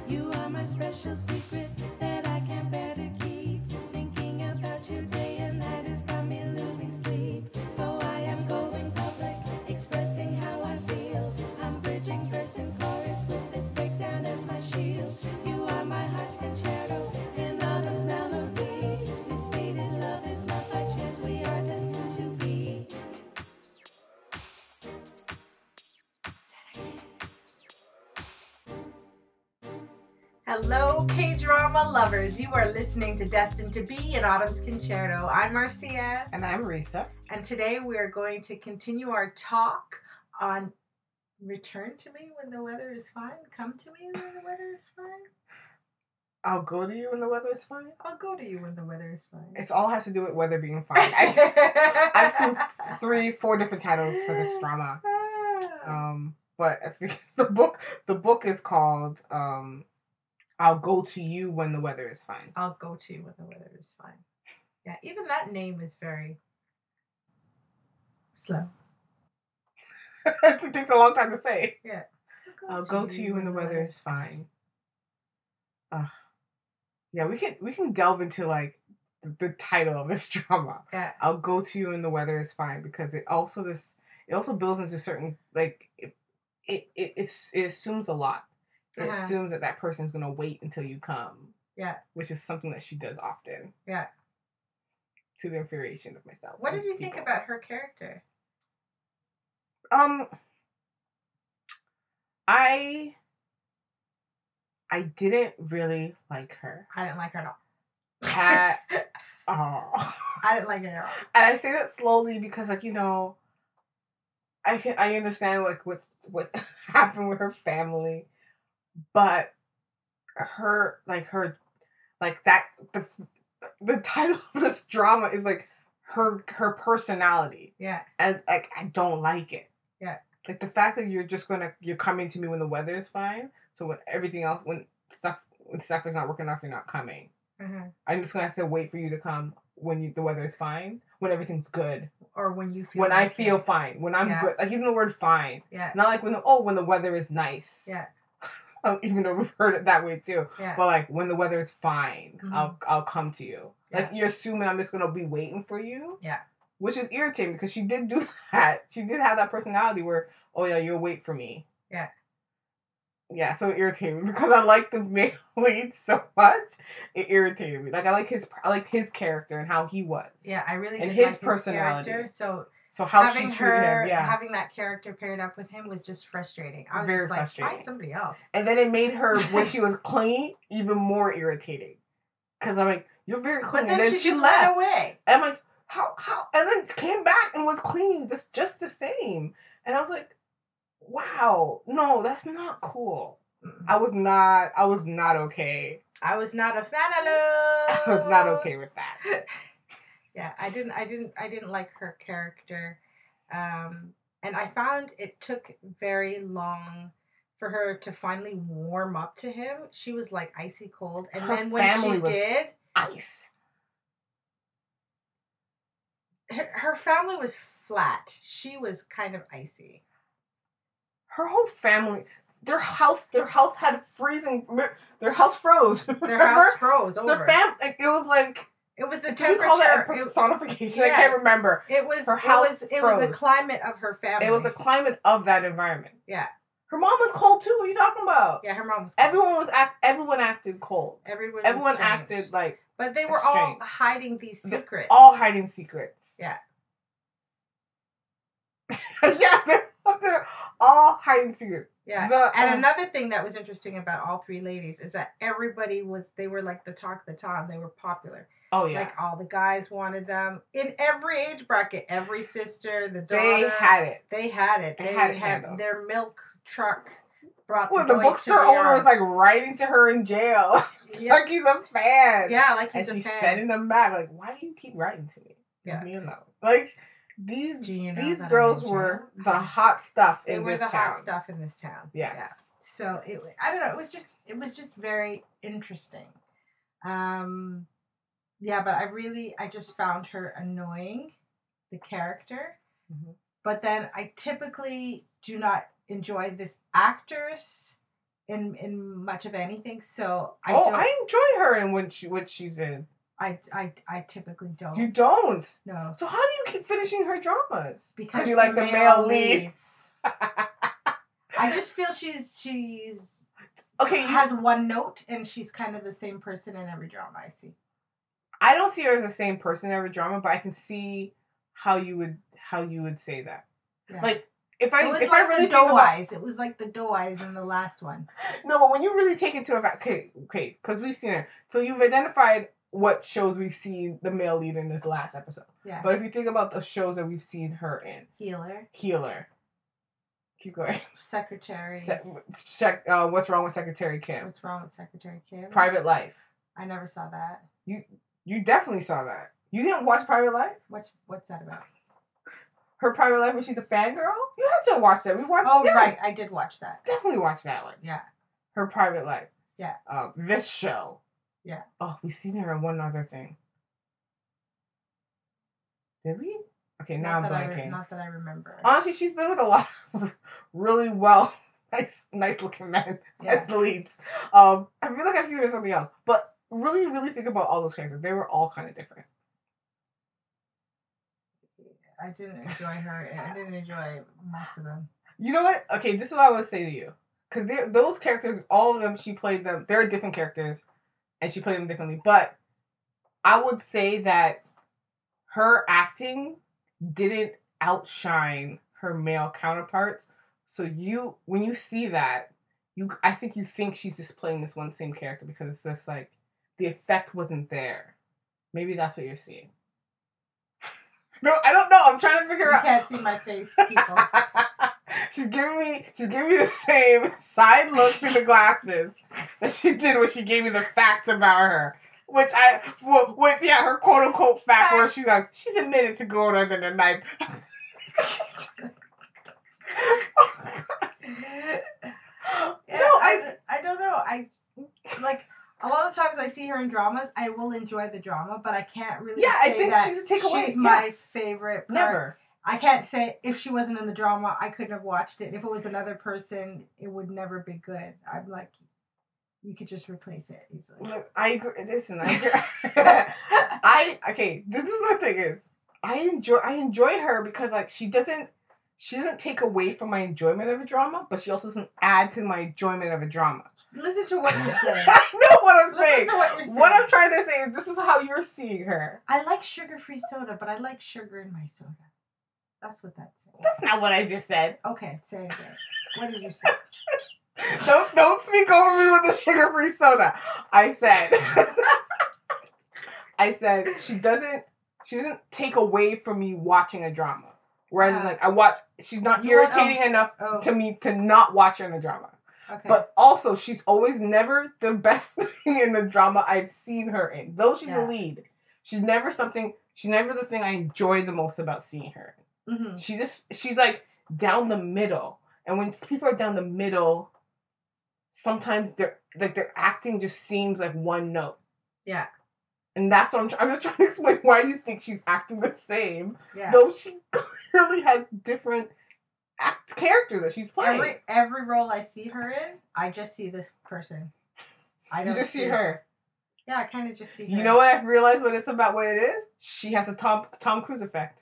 You are my special secret that I can't bear to keep. Thinking about you day and night has got me losing sleep. So I am going public, expressing how I feel. I'm bridging verse and chorus with this breakdown as my shield. You are my heart's concerto in autumn's melody. This faded love is not by chance, we are destined to be. Hello, K-drama lovers. You are listening to Destined to Be in Autumn's Concerto. I'm Marcia. And I'm Risa. And today we are going to continue our talk on Return to Me When the Weather is Fine. Come to me when the weather is fine. I'll go to you when the weather is fine. I'll go to you when the weather is fine. It all has to do with weather being fine. I've seen 3-4 different titles for this drama. But I think the book is called I'll Go to You When the Weather is Fine. I'll go to you when the weather is fine. Yeah, even that name is very slow. It takes a long time to say. Yeah. I'll go to you when the weather is fine. Yeah, we can delve into like the title of this drama. Yeah. I'll go to you when the weather is fine, because it also builds into certain, like, it assumes a lot. It assumes that person's gonna wait until you come. Yeah. Which is something that she does often. Yeah. To the infuriation of myself. What did you think about her character? I didn't really like her. I didn't like her at all. At all. I didn't like her at all. And I say that slowly because, like, you know, I understand like what happened with her family, but the title of this drama is like her personality. Yeah. And like I don't like it. Yeah. Like the fact that you're coming to me when the weather is fine. So when everything else, when stuff is not working out, you're not coming. Mm-hmm. I'm just gonna have to wait for you to come when the weather is fine, when everything's good, or when you feel. When I feel fine, when I'm good. Like even the word "fine." Yeah. Not like when the weather is nice. Yeah. Even though we've heard it that way too. Yeah. But like when the weather is fine, mm-hmm. I'll come to you. Yeah. Like you're assuming I'm just gonna be waiting for you. Yeah. Which is irritating because she did do that. She did have that personality where, oh yeah, you'll wait for me. Yeah. Yeah, so irritating because I like the male lead so much. It irritated me. Like I like his character and how he was. Yeah, I really and did his like personality. His character. So how she treated him, yeah. Having that character paired up with him was just frustrating. I was very just like, frustrating. Find somebody else. And then it made her, when she was clingy, even more irritating. Because I'm like, you're very clingy. But then she just left. went away. And I'm like, how? And then came back and was clean, just the same. And I was like, wow, no, that's not cool. Mm-hmm. I was not okay. I was not a fan of I was not okay with that. Yeah, I didn't like her character. And I found it took very long for her to finally warm up to him. She was like icy cold. And her then when she did, ice. Her family was flat. She was kind of icy. Her whole family, their house had freezing. Their house froze. Their house froze over. Their family. It was like. It was the Did temperature. we call that a personification? Yes. I can't remember. It was. Her house it was the climate of her family. It was the climate of that environment. Yeah. Her mom was cold too. What are you talking about? Yeah, her mom was cold. Everyone acted cold. Everyone acted like. But they were all hiding these secrets. They're all hiding secrets. Yeah. Yeah, they're all hiding secrets. Yeah. And another thing that was interesting about all three ladies is that they were like the talk of the town. They were popular. Oh, yeah. Like, all the guys wanted them. In every age bracket, every sister, the daughter. They had it. They had their milk truck brought the bookstore owner was, like, writing to her in jail. Yep. Like he's a fan. Yeah, like he's a fan. And she's sending them back. Like, why do you keep writing to me? Yeah. You know. Like, these girls were the hot stuff in this town. They were the hot stuff in this town. Yes. Yeah. So, I don't know. It was just very interesting. Yeah, but I just found her annoying, the character. Mm-hmm. But then I typically do not enjoy this actress in much of anything. So I Oh, don't. I enjoy her in what she's in. I typically don't. You don't. No. So how do you keep finishing her dramas? Because you like the male lead. leads. I just feel she's Okay, has one note, and she's kind of the same person in every drama I see. I don't see her as the same person in every drama, but I can see how you would say that. Yeah. Like if I really think Doe about Eyes. It was like the Doe Eyes in the last one. no, but when you really take it to a okay, because we've seen her, so you've identified what shows we've seen the male lead in this last episode. Yeah. But if you think about the shows that we've seen her in, Healer. Keep going. Secretary. Check. What's wrong with Secretary Kim? What's wrong with Secretary Kim? Private Life. I never saw that. You definitely saw that. You didn't watch Private Life? What's that about? Her Private Life when she's a fangirl? You had to watch that. We watched. Oh right, I did watch that. Definitely watched that one. Yeah. Her Private Life. Yeah. This show. Yeah. Oh, we've seen her in one other thing. Did we? Okay, now I'm blanking. Not that I remember. Honestly, she's been with a lot of really nice looking men as the leads. I feel like I've seen her in something else. But really, really think about all those characters. They were all kind of different. I didn't enjoy her. I didn't enjoy most of them. You know what? Okay, this is what I would say to you. Because those characters, all of them, she played them. They're different characters. And she played them differently. But I would say that her acting didn't outshine her male counterparts. So when you see that, I think you think she's just playing this one same character because it's just like the effect wasn't there. Maybe that's what you're seeing. No, I don't know. I'm trying to figure out. You can't see my face, people. She's giving me the same side look through the glasses that she did when she gave me the facts about her. Which her quote unquote fact where she's like, she's admitted to going under the knife. I don't know. I like a lot of times I see her in dramas. I will enjoy the drama, but I can't really say I think that she's a takeaway. She's my favorite part. Never. I can't say if she wasn't in the drama, I couldn't have watched it. If it was another person, it would never be good. I'm like, you could just replace it easily. Look, I agree. Listen, I agree. This is the thing is, I enjoy her because like she doesn't take away from my enjoyment of a drama, but she also doesn't add to my enjoyment of a drama. Listen to what you're saying. I know what I'm saying. Listen to what you're saying. What I'm trying to say is this is how you're seeing her. I like sugar-free soda, but I like sugar in my soda. That's what that's saying. That's not what I just said. Okay, say it again. What did you say? Don't speak over me with the sugar-free soda. I said she doesn't take away from me watching a drama. Whereas she's not irritating enough to me to not watch her in a drama. Okay. But also, she's always never the best thing in the drama I've seen her in. Though she's the lead, she's never the thing I enjoy the most about seeing her. Mm-hmm. She's like down the middle. And when people are down the middle, sometimes their acting just seems like one note. Yeah. And that's what I'm just trying to explain why you think she's acting the same. Yeah. Though she clearly has different characters that she's playing. Every role I see her in, I just see this person. I don't just see her. Yeah, I kind of just see her. You know what I've realized what it's about, what it is? She has a Tom Cruise effect.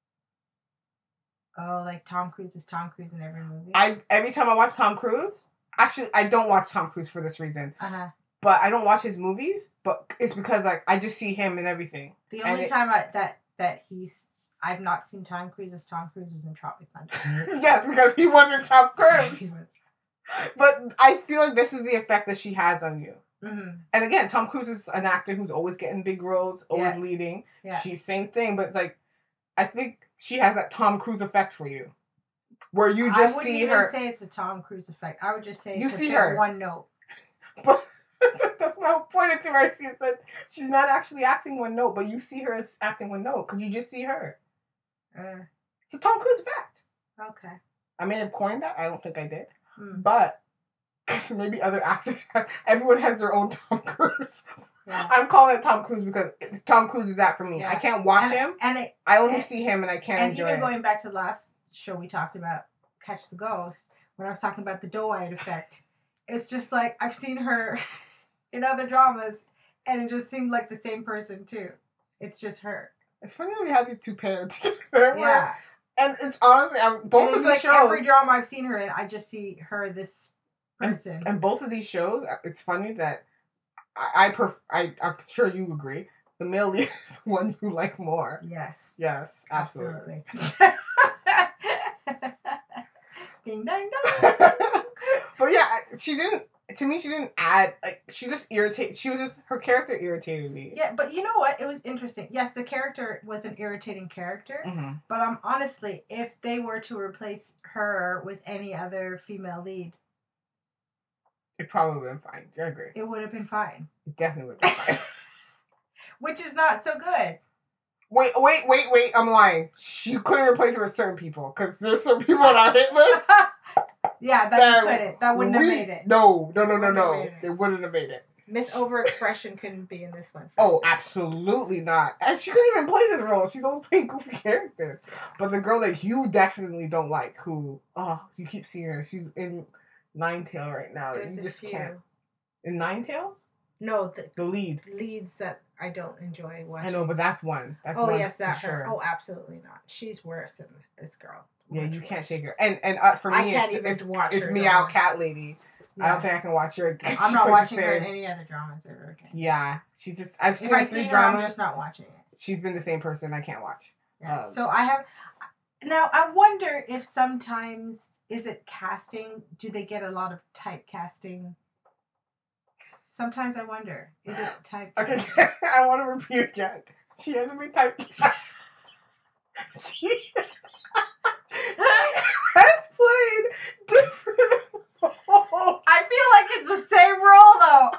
Oh, like Tom Cruise is Tom Cruise in every movie? Every time I watch Tom Cruise, actually, I don't watch Tom Cruise for this reason. Uh-huh. But I don't watch his movies, but it's because like I just see him in everything. The only time I've not seen Tom Cruise as Tom Cruise was in Tropic Thunder. Yes, because he wasn't Tom Cruise. He was. But I feel like this is the effect that she has on you. Mm-hmm. And again, Tom Cruise is an actor who's always getting big roles, always leading. Yeah. She's same thing, but it's like I think she has that Tom Cruise effect for you, where you just see her. I wouldn't even say it's a Tom Cruise effect. I would just say you see her one note. But that's why I pointed to her. I see that she's not actually acting one note, but you see her as acting one note because you just see her. It's a Tom Cruise effect. Okay. I may have coined that. I don't think I did. But maybe other actors everyone has their own Tom Cruise. Yeah. I'm calling it Tom Cruise because Tom Cruise is that for me. Yeah. I can't watch him. I only see him and I can't enjoy it. And even going back to the last show we talked about, Catch the Ghost, when I was talking about the doe-eyed effect, it's just like I've seen her in other dramas, and it just seemed like the same person too. It's just her. It's funny that we have these two paired together. Yeah. And it's honestly, both of these like shows. Every drama I've seen her in, I just see her, this person. And both of these shows, it's funny that I'm sure you agree. The male lead is the one you like more. Yes. Yes, absolutely. Ding dang dong. But yeah, she didn't add, like, she just irritated, her character irritated me. Yeah, but you know what? It was interesting. Yes, the character was an irritating character, but honestly, if they were to replace her with any other female lead, it probably would have been fine. I agree. It would have been fine. It definitely would have been fine. Which is not so good. Wait, I'm lying. She couldn't replace her with certain people, because there's some people on our hit list. Yeah, that you couldn't. That wouldn't have made it. No. They wouldn't have made it. Miss Overexpression couldn't be in this one. Oh, absolutely not. And she couldn't even play this role. She's only playing goofy characters. But the girl that you definitely don't like, who, you keep seeing her. She's in Ninetale right now. There's you a just few. can't. In Ninetales? No, the lead. Leads that I don't enjoy watching. I know, but that's one. That's one. Yes, that's for her. sure. Oh, absolutely not. She's worse than this girl. Yeah, you can't take her. And for I me, can't even watch it's her Meow dramas. Cat Lady. Yeah. I don't think I can watch her again. I'm not watching her in any other dramas ever again. Yeah, she just. I've seen if I her see three her, dramas. I'm just not watching it. She's been the same person. I can't watch. Yeah. So I have. Now I wonder if sometimes is it casting? Do they get a lot of typecasting? Sometimes I wonder, is it typecasting? Okay, I want to repeat again. She hasn't been typecasting. She has played different roles. I feel like it's the same role though,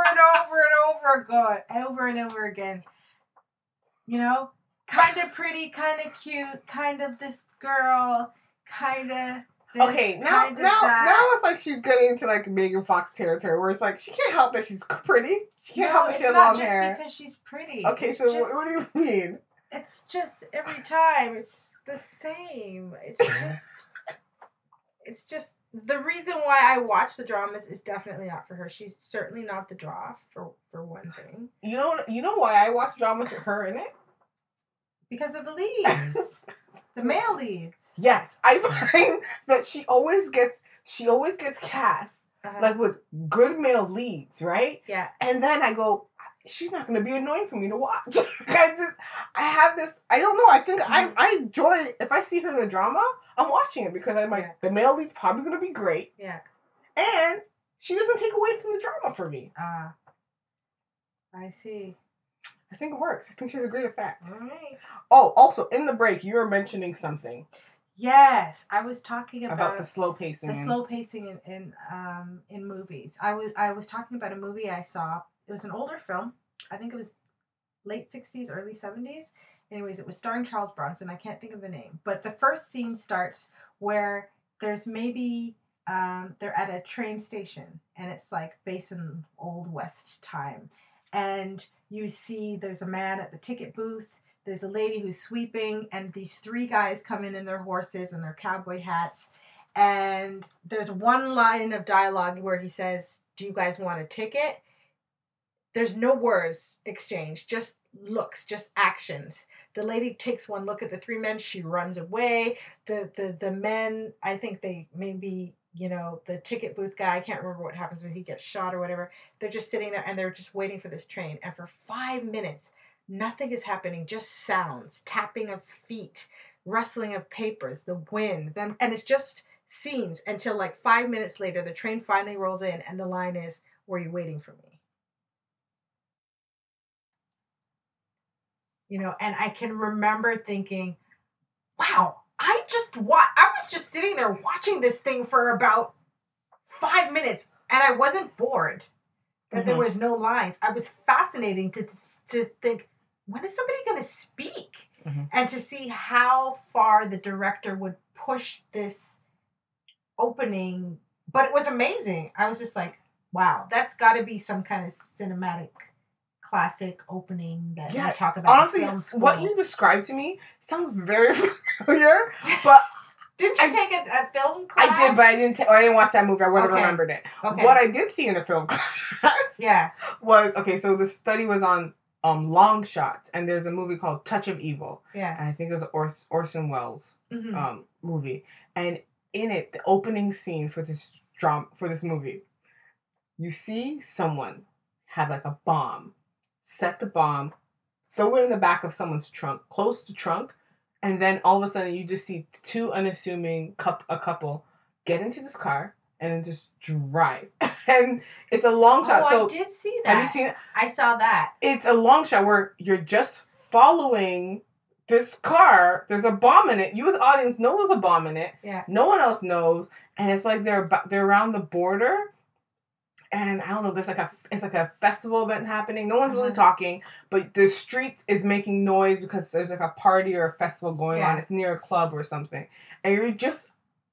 over and over again. You know, kind of pretty, kind of cute, kind of this girl, kind of. Okay, now it's like she's getting into like Megan Fox territory, where it's like she can't help that she's pretty. She can't help that she has long hair. It's not just because she's pretty. Okay, so what do you mean? It's just every time it's the same. It's just the reason why I watch the dramas is definitely not for her. She's certainly not the draw for one thing. You know why I watch dramas with her in it? Because of the leads, the male leads. Yes, I find that she always gets cast like with good male leads, right? Yeah. And then I go, she's not gonna be annoying for me to watch. I have this. I don't know. I think I enjoy it. If I see her in a drama, I'm watching it because I'm like, the male lead's probably gonna be great. Yeah. And she doesn't take away from the drama for me. I see. I think it works. I think she has a great effect. All right. Oh, also in the break, you were mentioning something. Yes, I was talking about the slow pacing. The slow pacing in movies. I was talking about a movie I saw. It was an older film. I think it was late 60s, early 70s. Anyways, it was starring Charles Bronson. I can't think of the name. But the first scene starts where there's maybe they're at a train station, and it's like based in Old West time. And you see there's a man at the ticket booth. There's a lady who's sweeping, and these three guys come in their horses and their cowboy hats. And there's one line of dialogue where he says, "Do you guys want a ticket?" There's no words exchanged, just looks, just actions. The lady takes one look at the three men. She runs away. The men, I think they maybe, the ticket booth guy, I can't remember what happens when he gets shot or whatever. They're just sitting there, and they're just waiting for this train. And for 5 minutes, nothing is happening, just sounds, tapping of feet, rustling of papers, the wind, and it's just scenes until like 5 minutes later, the train finally rolls in, and the line is, "Were you waiting for me?" And I can remember thinking, wow, I was just sitting there watching this thing for about 5 minutes, and I wasn't bored that there was no lines. I was fascinating to think, when is somebody going to speak? And to see how far the director would push this opening. But it was amazing. I was just like, wow, that's got to be some kind of cinematic classic opening that you talk about. Honestly, film school. What you described to me sounds very familiar, but Didn't you take a film class? I did, but I didn't watch that movie. I would have Okay. remembered it. Okay. What I did see in the film class Yeah. was, okay, so the study was on long shots, and there's a movie called Touch of Evil. Yeah. And I think it was an Orson Welles Mhm. movie. And in it, the opening scene for this movie, you see someone have like a bomb, set the bomb, throw it in the back of someone's trunk, close the trunk, and then all of a sudden you just see two unassuming couple get into this car and then just drive. And it's a long shot. Oh, So I did see that. have you seen it? I saw that. It's a long shot where you're just following this car. There's a bomb in it. You as audience know there's a bomb in it. Yeah. No one else knows. And it's like they're around the border. And I don't know, it's like a festival event happening. No one's really talking, but the street is making noise because there's like a party or a festival going on. It's near a club or something. And you're just,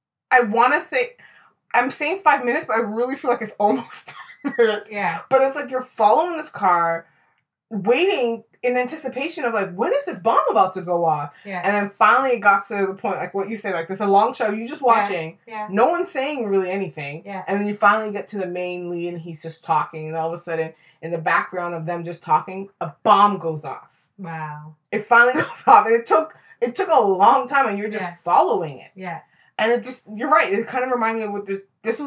I want to say, I'm saying 5 minutes, but I really feel like it's almost 10 minutes. Yeah. But it's like you're following this car, waiting in anticipation of like, when is this bomb about to go off? Yeah. And then finally it got to the point, like what you said, like there's a long show, you're just watching. Yeah. No one's saying really anything. Yeah. And then you finally get to the main lead and he's just talking. And all of a sudden, in the background of them just talking, a bomb goes off. Wow. It finally goes off. And it took a long time and you're just following it. Yeah. And it just, you're right. It kind of reminded me of what this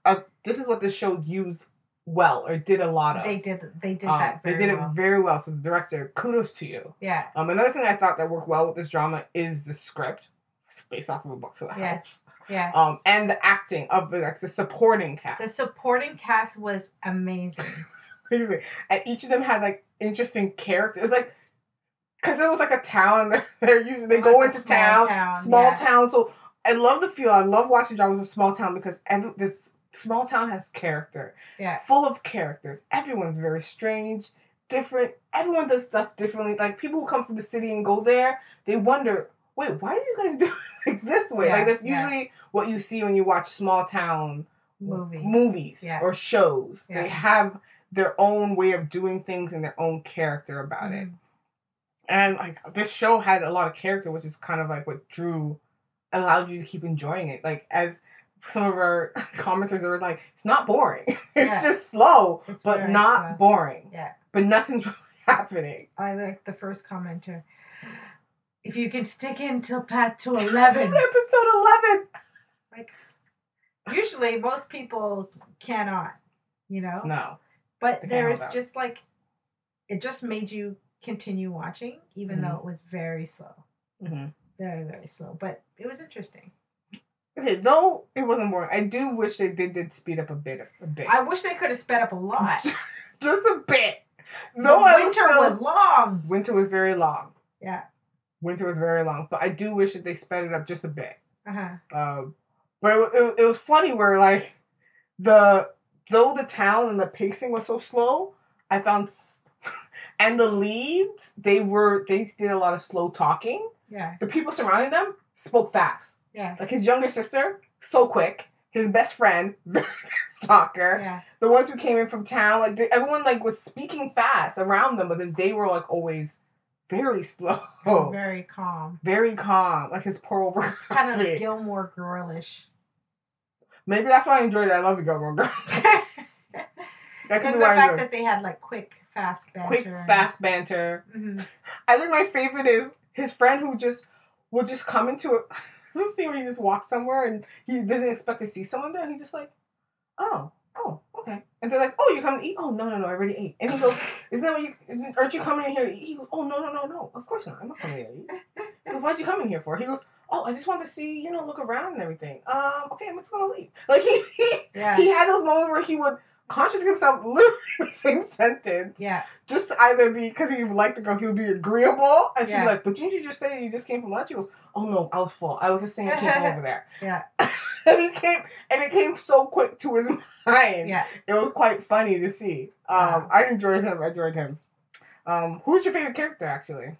is what this show used well, or did a lot of. They did that very well. They did it very well. So the director, kudos to you. Yeah. Another thing I thought that worked well with this drama is the script. It's based off of a book, so that helps. Yeah. And the acting of like the supporting cast. The supporting cast was amazing. Amazing. And each of them had like interesting characters. Like, because it was like a town. They go into town, small town. So I love the feel. I love watching dramas with small town because this small town has character. Yeah. Full of characters. Everyone's very strange, different. Everyone does stuff differently. Like people who come from the city and go there, they wonder, wait, why do you guys do it like this way? Like that's usually what you see when you watch small town movies or shows. Yeah. They have their own way of doing things and their own character about it. And like this show had a lot of character, which is kind of like what allowed you to keep enjoying it. Like as some of our commenters were like, it's not boring. It's just slow, but not boring. Yeah. But nothing's really happening. I like the first commenter. If you can stick in till to 11. Episode 11. Like, usually most people cannot, No. But there is just like, it just made you continue watching, even though it was very slow. Mm-hmm. Very, very slow. But it was interesting. Okay, though it wasn't boring, I do wish they did speed up a bit. I wish they could have sped up a lot. Just a bit. No, winter was long. Winter was very long. Yeah. Winter was very long, but I do wish that they sped it up just a bit. Uh-huh. But it was funny where like though the town and the pacing was so slow, I found and the leads they did a lot of slow talking. Yeah. The people surrounding them spoke fast. Yeah. Like his younger sister, so quick. His best friend, very fast talker. Yeah. The ones who came in from town, like everyone like was speaking fast around them, but then they were like always very slow. Very calm. Very calm. Like his poor over. Kind of Gilmore Girl-ish. Maybe that's why I enjoyed it. I love the Gilmore Girls. And the fact that they had like quick, fast banter. Mm-hmm. I think my favorite is his friend who will just come into it. This scene where he just walks somewhere and he didn't expect to see someone there. He's just like, oh, okay. And they're like, oh, you coming to eat? Oh, no, I already ate. And he goes, aren't you coming in here to eat? He goes, oh, no, of course not. I'm not coming here to eat. He goes, why'd you come in here for? He goes, oh, I just wanted to see, look around and everything. Okay, I'm just gonna leave. Like he had those moments where he would contradict himself literally in the same sentence. Yeah. Just to either be, because he would like the girl, he would be agreeable. And she'd be like, but didn't you just say you just came from lunch? He goes, oh no, I was full. I was just saying I came from over there. Yeah. and it came so quick to his mind. Yeah. It was quite funny to see. I enjoyed him. Who's your favorite character, actually?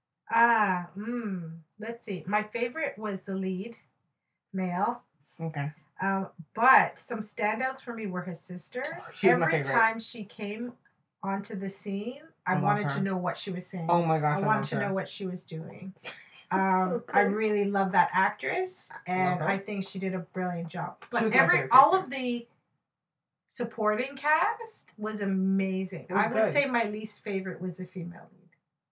Let's see. My favorite was the lead, male. Okay. But some standouts for me were his sister. She was my favorite. Every time she came onto the scene, I I love wanted her. to know what she was saying. Oh my gosh, I I wanted love to her. know what she was doing. So I good. really love that actress, and her. I think she did a brilliant job. She But was my favorite all character. of the supporting cast was amazing. It was I would good. say my least favorite was the female lead.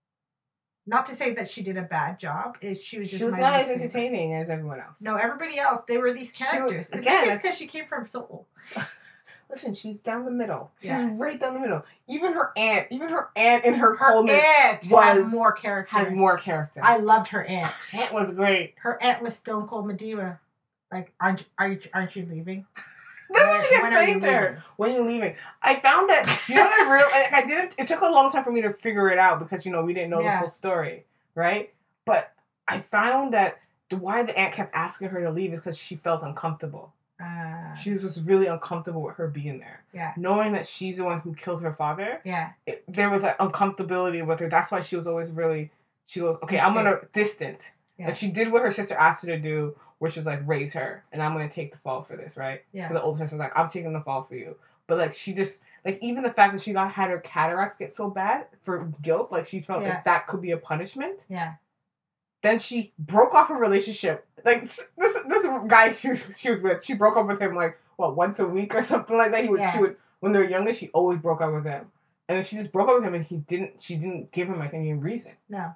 Not to say that she did a bad job. She was just She was my not least as favorite. entertaining as everyone else. No, everybody else, they were these She was- characters. again, Maybe it's because she came from Seoul. Listen, she's down the middle. She's Yeah. right down the middle. Even her aunt in her Her coldness aunt was- had more character. has more character. I loved her aunt. Aunt was great. Her aunt was Stone Cold Medina. Like, aren't you leaving? That's what she kept When are you saying to her. leaving? When are you leaving? I found that, you know what I realized? I didn't, it took a long time for me to figure it out because, you know, we didn't know Yeah. the full story, right? But I found that why the aunt kept asking her to leave is because she felt uncomfortable. She was just really uncomfortable with her being there. Yeah. Knowing that she's the one who killed her father, Yeah. there was an uncomfortability with her. That's why she was always really, she goes, okay, I'm going to, distant. Yeah. Like she did what her sister asked her to do, which was like raise her, and I'm going to take the fall for this, right? Yeah. So the older sister's like, I'm taking the fall for you. But like she just, like even the fact that she had her cataracts get so bad for guilt, like she felt Yeah. like that could be a punishment. Yeah. Then she broke off a relationship. Like this guy she was with, she broke up with him like what, once a week or something like that. Yeah. She would when they were younger, she always broke up with him, and then she just broke up with him, and she didn't give him like any reason. No.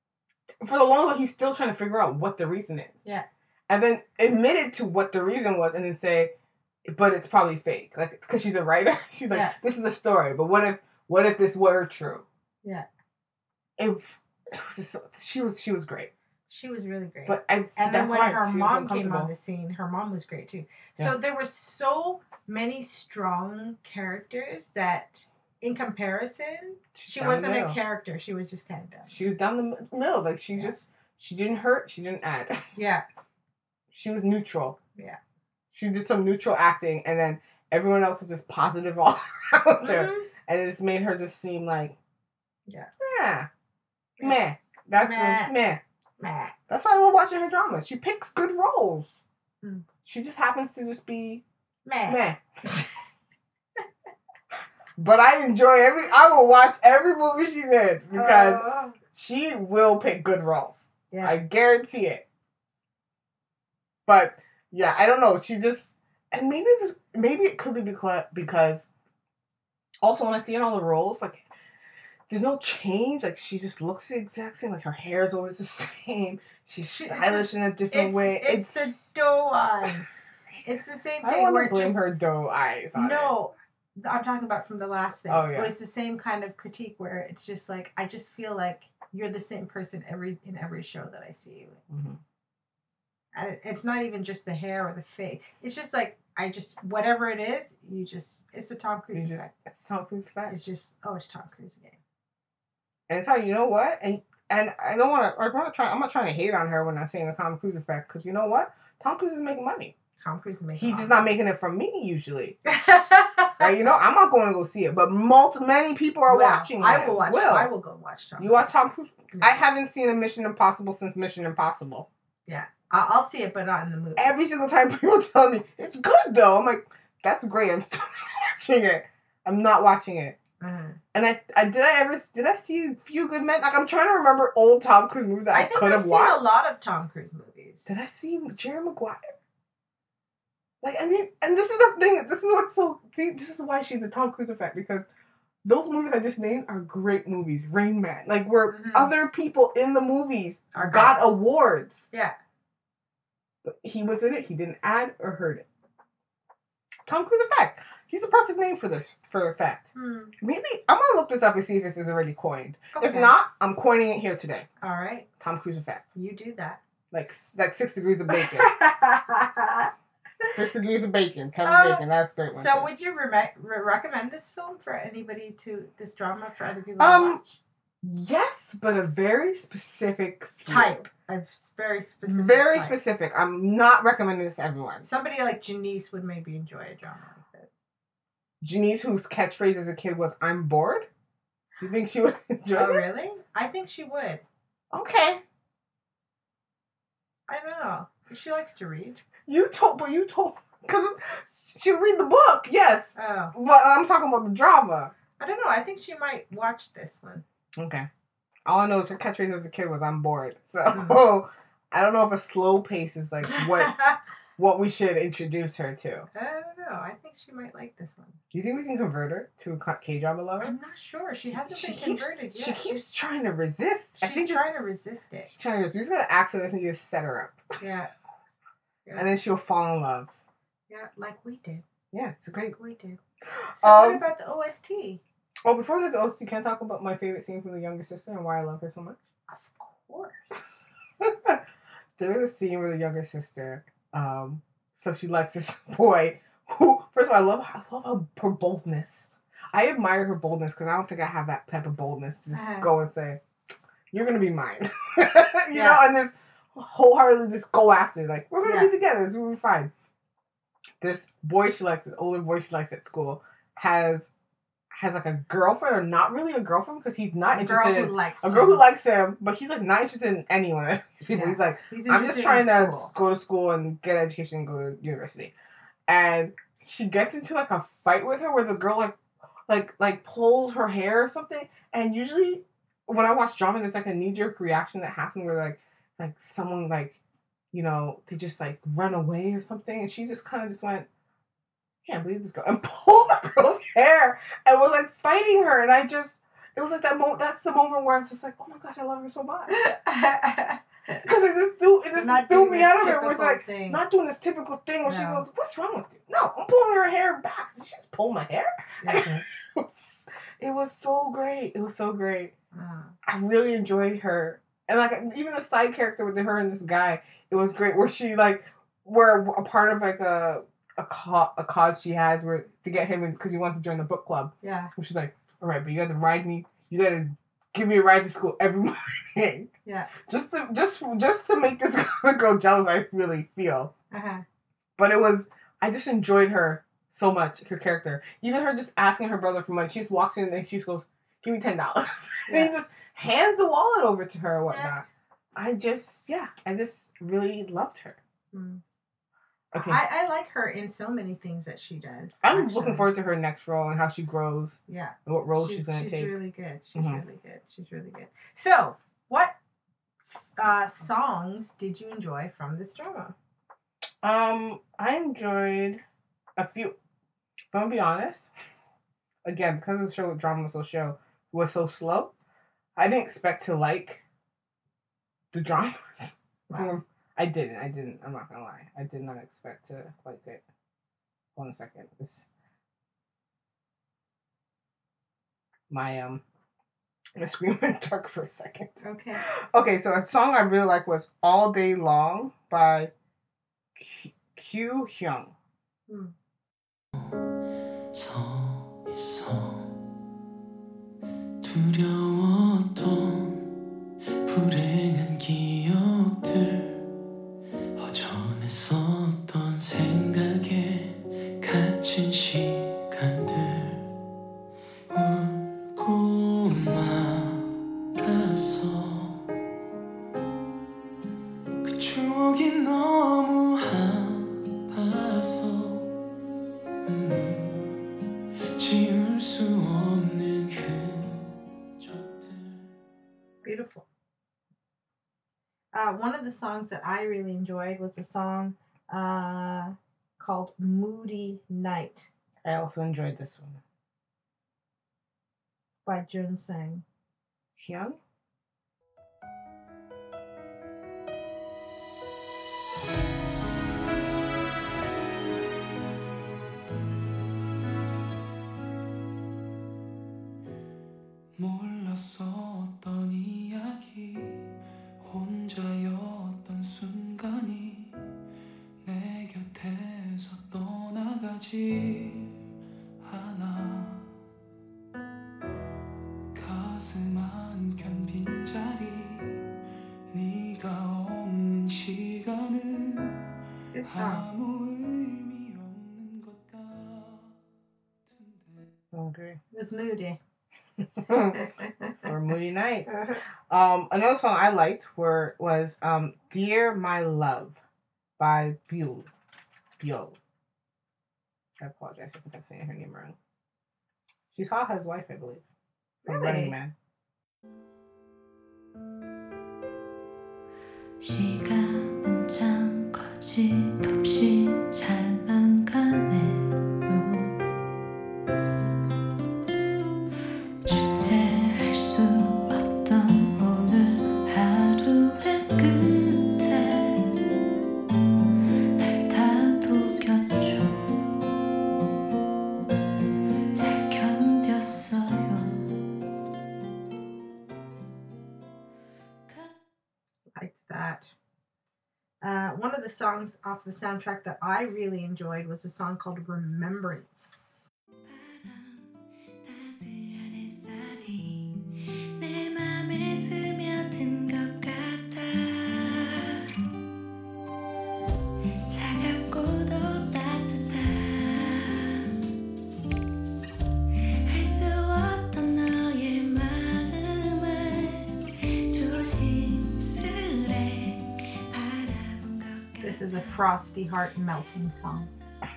For the long run, he's still trying to figure out what the reason is. Yeah. And then admitted to what the reason was, and then say, but it's probably fake, like because she's a writer. She's like, Yeah. this is a story, but what if this were true? Yeah. It was just she was great. She was really great. But and then that's when why her she was mom came uncomfortable. on the scene, her mom was great too. Yeah. So there were so many strong characters that, in comparison, she down the wasn't a middle. character. She was just kind of dumb. She was down the middle. Like she Yeah. she didn't hurt. She didn't add. Yeah. She was neutral. Yeah. She did some neutral acting, and then everyone else was just positive all around her, Mhm. and it just made her just seem like, Yeah. yeah, meh. That's Meh. meh. Meh. That's why I love watching her dramas. She picks good roles. Mm. She just happens to just be Meh. meh. But I will watch every movie she's in because Oh. she will pick good roles. Yeah. I guarantee it. But yeah, I don't know. She just, and maybe it could be because also when I see her in all the roles, like there's no change. Like she just looks the exact same. Like her hair is always the same. She's stylish in a different way. It's the doe eyes. It's the same I thing don't where want to it blame just her doe eyes on it. no. I'm talking about from the last thing. Oh, yeah. It was the same kind of critique where it's just like I just feel like you're the same person in every show that I see you in. Mhm. And it's not even just the hair or the face. It's just like whatever it is, it's a Tom Cruise effect. It's Tom Cruise fact. It's Tom Cruise again. And it's how, you know what? And I don't want to. I'm not trying to hate on her when I'm saying the Tom Cruise effect, because you know what? Tom Cruise is making money. Tom Cruise making. He's just not making it from me usually. Right? You know, I'm not going to go see it, but many people are watching it. I will watch. I will go watch Tom. You watch Tom Cruise? Yeah. I haven't seen a Mission Impossible since Mission Impossible. I'll see it, but not in the movie. Every single time people tell me it's good though, I'm like, that's great. I'm still not watching it. I'm not watching it. Mhm. And did I see A Few Good Men? Like I'm trying to remember old Tom Cruise movies that I think could I've have watched. seen a lot of Tom Cruise movies. Did I see Jerry Maguire? Like, and this is the thing. This is what's so. See, this is why she's a Tom Cruise effect, because those movies I just named are great movies. Rain Man, like where Mhm. other people in the movies Are got good. awards. Yeah. But he was in it. He didn't add or hurt it. Tom Cruise effect. He's a perfect name for this effect. Maybe I'm gonna look this up and see if this is already coined. If Okay. not, I'm coining it here today. All right, Tom Cruise effect. you do that. Like 6 degrees of bacon. 6 degrees of bacon. Kevin Bacon. That's a great one. So, would you recommend this film for anybody this drama for other people to watch? Yes, but a very specific few. Type. A very specific. Very type. specific. I'm not recommending this to everyone. Somebody like Janice would maybe enjoy a drama like this. Janice, whose catchphrase as a kid was "I'm bored." You think she would enjoy Oh, it? really? I think she would. Okay. I don't know. She likes to read. You told, because she'll read the book, yes. Oh. But I'm talking about the drama. I don't know. I think she might watch this one. Okay. All I know is her catchphrase as a kid was "I'm bored." So I don't know if a slow pace is like what we should introduce her to. I don't know. I think she might like this one. Do you think we can convert her to a K-drama lover? I'm not sure. She hasn't been converted yet. She keeps trying to resist. She's trying to resist it. She's trying to resist. We're just gonna accidentally just set her up. Yeah. And then she'll fall in love. Yeah, like we did. Yeah, it's great. Like we did. So what about the OST? Oh, before we get to the OST, can I talk about my favorite scene from the younger sister and why I love her so much? Of course. There was a scene where the younger sister, so she likes this boy who, first of all, I love her boldness. I admire her boldness because I don't think I have that type of boldness to just go and say, "You're gonna be mine," you know, and just wholeheartedly just go after it. Like, we're gonna be together, it's gonna be fine. This boy she likes, this older boy she likes at school, has like a girlfriend, or not really a girlfriend because he's not interested in a girl who likes him, but he's like not interested in anyone of these people. He's like, I'm just trying to go to school and get an education and go to university. And she gets into like a fight with her where the girl like pulls her hair or something. And usually when I watch drama, there's like a knee-jerk reaction that happens where like someone like, you know, they just like run away or something, and she just kind of just went, can't believe this girl, and pulled the girl's hair and was like fighting her, and it was like that moment. That's the moment where I was just like, oh my gosh, I love her so much, because it just threw me out of it. It was like not doing this typical thing where she goes, "What's wrong with you?" No, I'm pulling her hair back. She just pulled my hair. It was so great. It was so great. I really enjoyed her, and like even the side character with her and this guy, it was great. Where she where a part of like a cause she has where to get him in because he wants to join the book club. Yeah. Where she's like, all right, but you got to ride me. You got to give me a ride to school every morning. Yeah. Just to make this girl jealous, I really feel. But I just enjoyed her so much, her character. Even her just asking her brother for money. She just walks in and she just goes, give me $10. And he just hands the wallet over to her or whatnot. I just really loved her. Okay. I like her in so many things that she does. I'm looking forward to her next role and how she grows. Yeah. And what role she's going to take. She's really good. She's really good. So, what songs did you enjoy from this drama? I enjoyed a few. But I'll be honest. Again, because the drama was so slow, I didn't expect to like the dramas. Wow. I didn't. I'm not gonna lie. I did not expect to like it. Hold on a second. My screen went dark for a second. Okay. Okay, so a song I really like was "All Day Long" by Kyu Hyung. 불행한 기억들 어떤 생각에 갇힌 시간들 울고 말았어 그 추억이 너무 아파서 지울 수 없는 흔적들. Beautiful. One of the songs that I really enjoyed was a song called Moody Night. I also enjoyed this one. By Jun Sang. Hyung? 몰랐었던 이야기 혼자였던 순간이 내 곁에서 떠나가지 않아 가슴 한켠 빈자리 네가 없는 시간은 아무 의미 없는 것 같은데. Okay. It was moody. Or Moody Night. Another song I liked was Dear My Love by Byul. I apologize if I'm saying her name wrong. She's Haha's wife, I believe. From Really? Running Man. 시간은 참 거짓없이 잘만 가네요. 주체할 수 없던 오늘 하루의 끝에 날 다독였죠. 잘 견뎠어요. Liked that. One of the songs off the soundtrack that I really enjoyed was a song called Remembrance. 따스한 햇살이 내 맘에 스며든 것 같아. 차갑고도 따뜻한 할 수 없던 너의 마음을 조심스레 바라본 것 같아. This is a frosty heart melting song.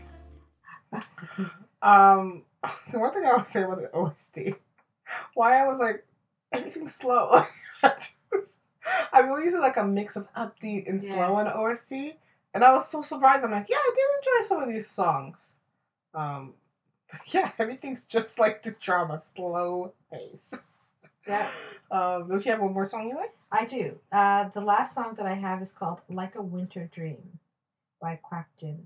The one thing I would say about the OST, why I was like, everything's slow. I really used like a mix of upbeat and slow on OST, and I was so surprised. I'm like, yeah, I did enjoy some of these songs. But yeah, everything's just like the drama, slow pace. Yeah. Does she have one more song you like? I do. The last song that I have is called Like a Winter Dream by Quack Jin.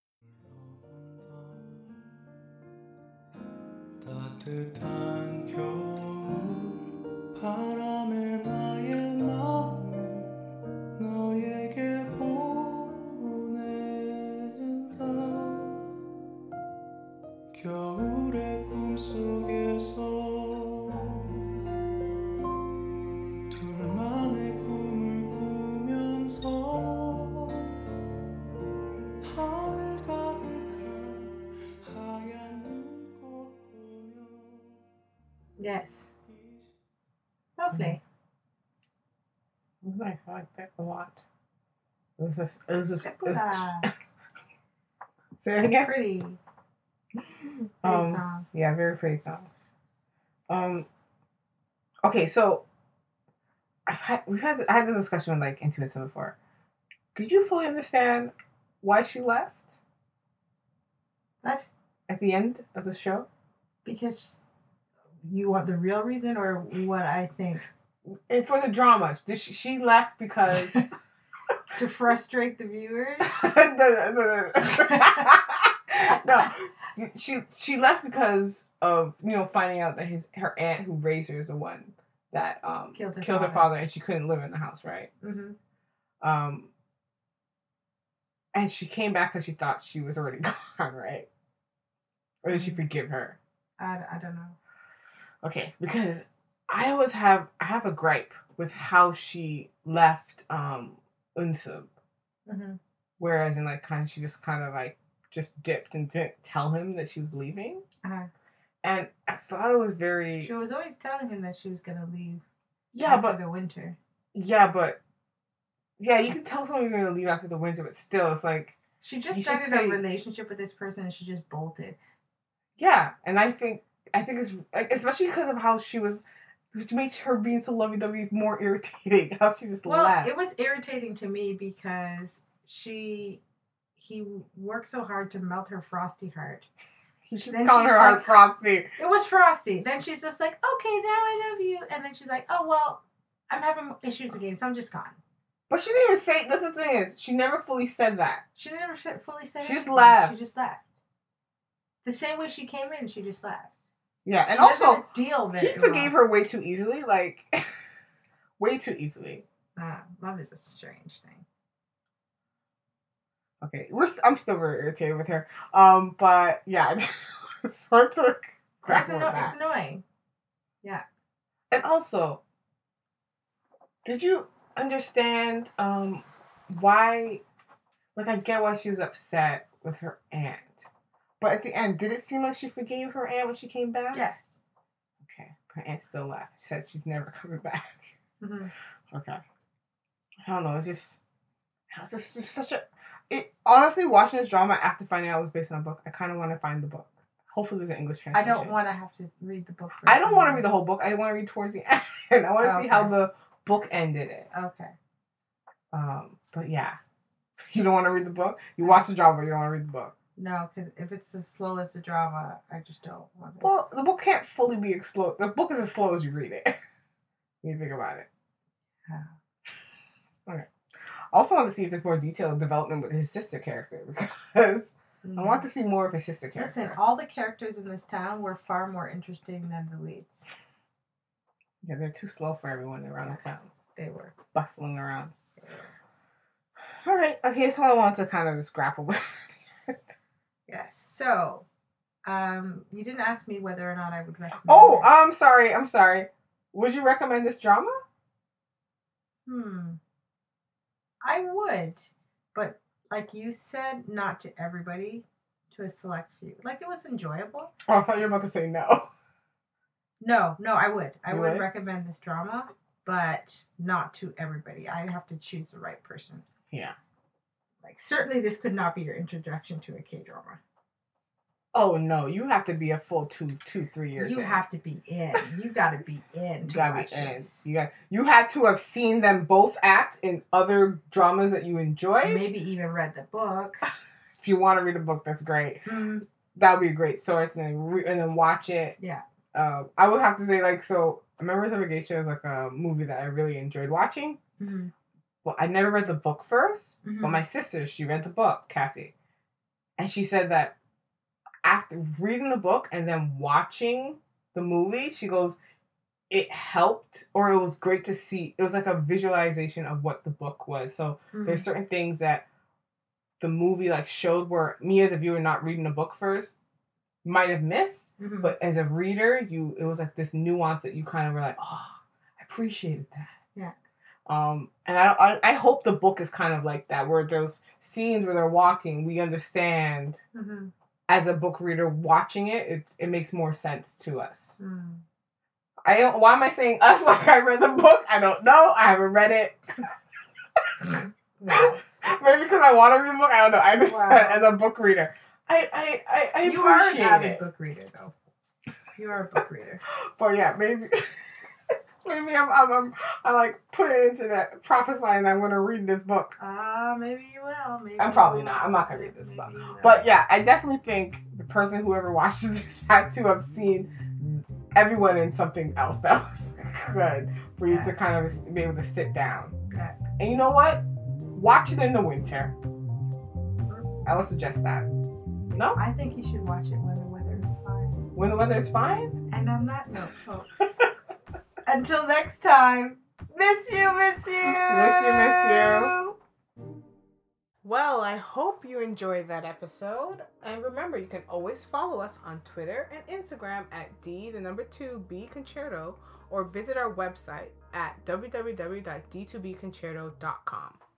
따뜻한 겨울 바람에 나의 마음을 너에게 보낸다. 겨울의 꿈속에서 둘만의 꿈을 꾸면서 하늘 가득한 하얀 눈꽃 보며 Yes. Lovely. It was nice. I liked it a lot. It was just Sakura. say it again. Pretty. Pretty song. Yeah, very pretty songs. Okay, so I had this discussion with like Intuition before. Did you fully understand why she left What? at the end of the show? Because you want the real reason or what I think? And for the drama, she left because To frustrate the viewers? no. She left because of finding out that her aunt who raised her is the one that Killed her her father. father, and she couldn't live in the house, right? Mm-hmm. And she came back because she thought she was already gone, right? Or did she forgive her? I don't know. Okay, because I have a gripe with how she left Unsub. Mm-hmm. Whereas in like she just dipped and didn't tell him that she was leaving. Uh-huh. And I thought it was very She was always telling him that she was gonna leave yeah, after but the winter. yeah, you can tell someone you're gonna leave after the winter, but still, it's like She just you should started say- a relationship with this person and she just bolted. yeah. And I think it's like, especially because of how she was, which makes her being so lovey-dovey more irritating. How she just Well, left. it was irritating to me because he worked so hard to melt her frosty heart. He should then call she's her like- Aunt Frosty. It was frosty. Then she's just like, okay, now I love you. And then she's like, oh, well, I'm having issues again, so I'm just gone. But she didn't even say. That's the thing is, she never fully said that. She never fully said She just anything. left. She just left. The same way she came in, she just left. Yeah, and She doesn't also deal very he forgave well. her way too easily. Like, way too easily. Love is a strange thing. Okay, I'm still very irritated with her. But yeah, it's hard to grapple with that. It's annoying. And also, did you understand why? Like, I get why she was upset with her aunt, but at the end, did it seem like she forgave her aunt when she came back? Yes. Okay, her aunt still left. She said she's never coming back. Mm-hmm. Okay. I don't know. It's just such a. Honestly, watching this drama after finding out it was based on a book, I kind of want to find the book, Hopefully there's an English I translation. don't want to have to read the book. I don't want to read the whole book. I want to read towards the end. I want to see how Okay. the book ended it. Okay. But yeah, you don't want to read the book. You watch the drama, but you don't want to read the book. No, because if it's as slow as the drama, I just don't want it. Well, the book can't fully be slow. The book is as slow as you read it. When you think about it. Okay. I also want to see if there's more detailed development with his sister character because I want to see more of his sister character. Listen, all the characters in this town were far more interesting than the leads. Yeah, they're too slow for everyone around the town. They were. Bustling around. All right. Okay, so I want to kind of just grapple with. Yes. So, you didn't ask me whether or not I would recommend Oh, it. I'm sorry. Would you recommend this drama? I would, but like you said, not to everybody, to a select few. Like, it was enjoyable. Oh, I thought you were about to say no. No, I would. I You would would? recommend this drama, but not to everybody. I have to choose the right person. Yeah. Like, certainly this could not be your introduction to a K-drama. Oh no, you have to be a full 3 years. You in. have to be in. You got to be in You to gotta watch be in. this. You have to have seen them both act in other dramas that you enjoy. Maybe even read the book. If you want to read a book, that's great. Hmm. That would be a great source, and then watch it. Yeah. I would have to say Members of a Geisha is like a movie that I really enjoyed watching. Mm-hmm. Well, I never read the book 1st, Mhm. but my sister, she read the book, Cassie, and she said that after reading the book and then watching the movie, she goes, it helped, or it was great to see. It was like a visualization of what the book was. So there's certain things that the movie like showed where me as a viewer not reading the book first might have missed, Mhm. but as a reader, it was like this nuance that you kind of were like, oh, I appreciated that. Yeah. And I hope the book is kind of like that, where those scenes where they're walking, we understand. Mm-hmm. As a book reader watching it makes more sense to us. Mm. Why am I saying us like I read the book? I don't know. I haven't read it. Wow. Maybe because I want to read the book. I don't know. I just Wow. as a book reader. I You are an appreciate avid it. book reader, though. You are a book reader. But yeah, maybe I'm like putting into that prophesying I'm gonna read this book. Maybe you will. Maybe I'm probably you not. will. I'm not gonna read this Maybe book. you will. But yeah, I definitely think the person whoever watches this had to have seen everyone in something else that was good for you to kind of be able to sit down. Yeah. And you know what? Watch it in the winter. I would suggest that. No? I think you should watch it when the weather is fine. When the weather is fine? And on that note, folks, until next time, miss you. Miss you. Well, I hope you enjoyed that episode. And remember, you can always follow us on Twitter and Instagram at D2Bconcerto or visit our website at www.d2bconcerto.com.